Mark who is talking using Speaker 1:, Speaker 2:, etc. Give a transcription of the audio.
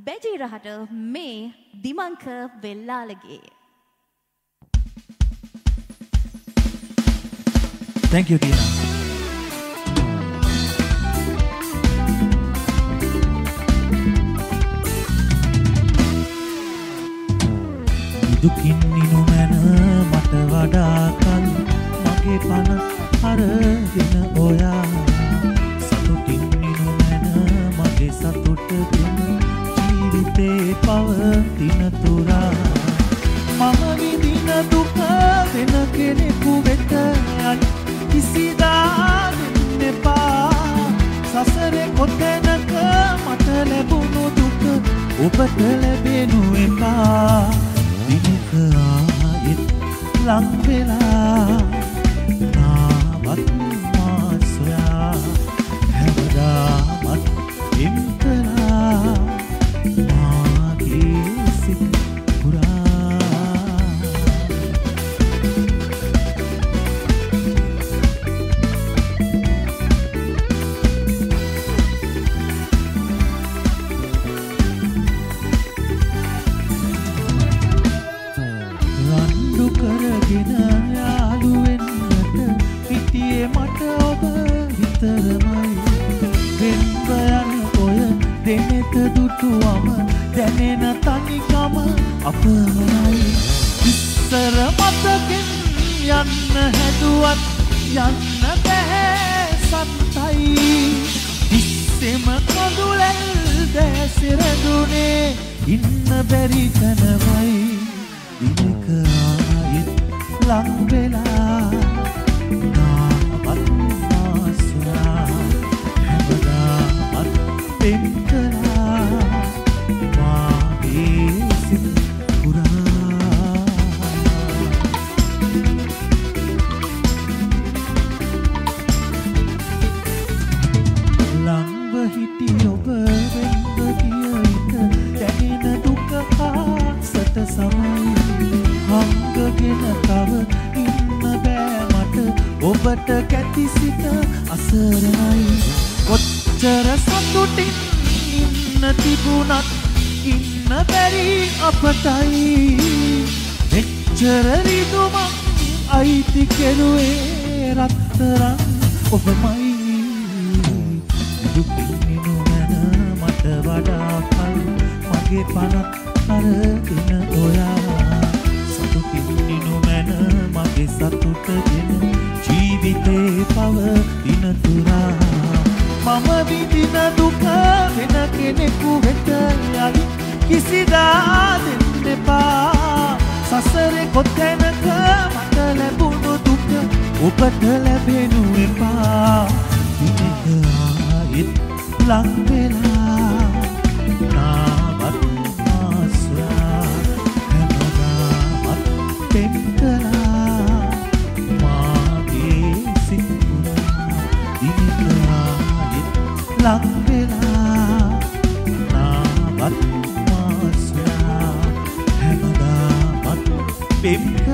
Speaker 1: බැජී රහට මේ දිමංක වෙල්ලාලගේ.
Speaker 2: Thank you, Tina. දුකින් නිනු මැන මට වඩා කල් මගේ පන අරගෙන ඔයා සතුටින් නිනු මැන මගේ සතුටගෙන ජීවිතේ පවතින තුරා මම විඳින දුක වෙන කෙනෙකු වෙත කිසිදා දෙන්න එපා සසරේ කොතැනක මට ලැබුණු දුක ඔබට ලැබෙනු එපා දිනක ආයෙත් ලං වෙලා නාවත් මා සොයා හැමදාමත් එම් කළා මාගේ සිත පුරා රණ්ඩු කරගෙන යාළු වෙන්නට පිටියේ මට ඔබ විතරමයි වෙන්ව යන ඔය දෙනෙත දුටුවම දැනෙන තනිකම අපමණයි ඉස්සර මතකෙන් යන්න හැදුවත් යන්න බැහැ සත්තයි ඉස්සෙම කඳුලැල් දැසිරඳුනේ ඉන්න බැරි තනමයි දිනක ආයෙත් ලං වෙලා නාවත් මා සොයා හැමදාමත් පෙම් කළා මාගේ සිත පුරා ලංව හිටි ඔබ වෙන්ව ගිය විට දැනෙන දුක ආසට සමයි හංගගෙන තව ඉන්න බෑ මට ඔබට කැති සිත අසරණයි කොච්චර සතුටින් ඉන්න තිබුණත් ඉන්න බැරි අපටයි මෙච්චර රිදුමක් අයිති කෙරුවේ රත්තරන් ඔබමයි දුකින් නිනු මැන මට වඩා කල් මගේ පනත් අරගෙන ඔයා සතුටින් නිනු මැන මගේ සතුටගෙන ජීවිතේ පවතින තුරා මම විඳින දුක වෙන කෙනෙකු වෙත යලි කිසිදා දෙන්න එපා සසරේ කොතැනක මට ලැබුණු දුක ඔබට ලැබෙනු එපා දිනක ආයෙත් ලං වෙලා නාවත් මා සොයා හැමදාමත් පෙම් කළා මාගේ සිත පුරා දිනක ආයෙත් ලං වෙලා නාවත් මා සොයා හැමදාමත් පෙම්